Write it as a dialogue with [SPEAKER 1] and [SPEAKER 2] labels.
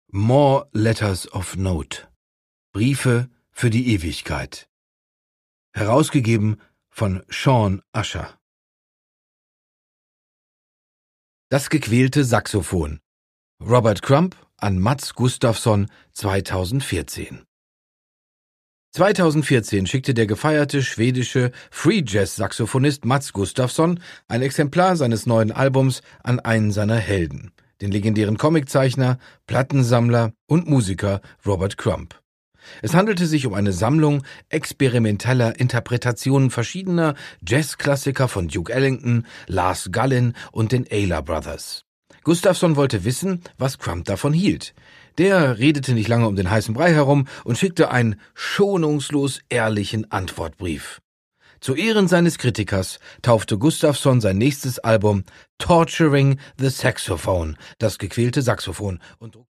[SPEAKER 1] More Letters of Note. Briefe für die Ewigkeit. Herausgegeben von Sean Usher. Das gequälte Saxophon. Robert Crumb an Mats Gustafsson 2014. 2014 schickte der gefeierte schwedische Free-Jazz-Saxophonist Mats Gustafsson ein Exemplar seines neuen Albums an einen seiner Helden, den legendären Comiczeichner, Plattensammler und Musiker Robert Crumb. Es handelte sich um eine Sammlung experimenteller Interpretationen verschiedener Jazzklassiker von Duke Ellington, Lars Gullin und den Ayler Brothers. Gustafsson wollte wissen, was Crumb davon hielt. Der redete nicht lange um den heißen Brei herum und schickte einen schonungslos ehrlichen Antwortbrief. Zu Ehren seines Kritikers taufte Gustafsson sein nächstes Album Torturing the Saxophone, das gequälte Saxophon, und